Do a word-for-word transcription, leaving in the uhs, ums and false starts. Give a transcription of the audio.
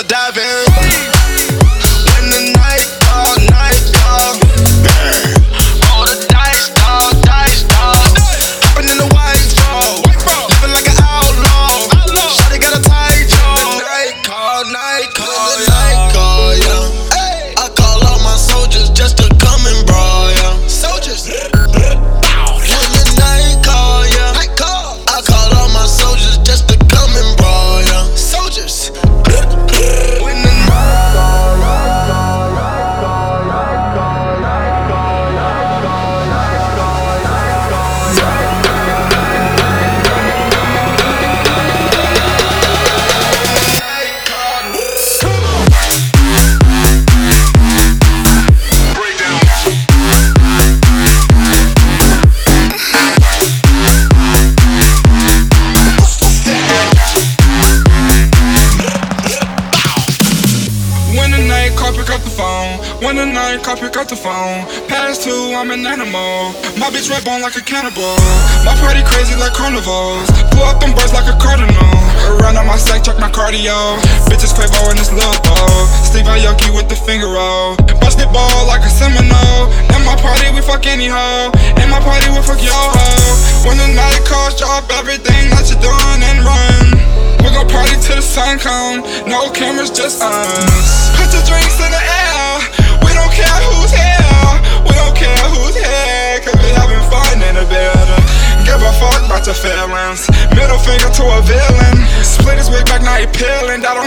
diving. When the night call, night call. All the dice, dog, dice, dog. Hopping in the white ball, living like an outlaw. Shawty got a tight jaw. Night call, night call, night call, yeah. I call all my soldiers just to come and brawl, yeah. Soldiers. When the night call, yeah. I call all my soldiers just to come and brawl, yeah. Soldiers. When the When the night call, pick up the phone. When the night call, pick up the phone. Past two, I'm an animal. My bitch red bone like a cannibal. My party crazy like carnivals. Blew up them birds like a cardinal. Run on my sack, check my cardio. Bitches Quavo in this little bowl. Steve Aoki with the finger roll. Bust it ball like a Seminole. In my party, we fuck any hoe. In my party, we fuck your hoe. When the night calls, drop everything that you're doing and run. We gon' party till the sun come. No cameras, just us. Put the drinks in the air. We don't care who's here. We don't care who's here. Cause we having fun in the building. Give a fuck about your feelings. Middle finger to a villain. Split his wig back, now he peeling. That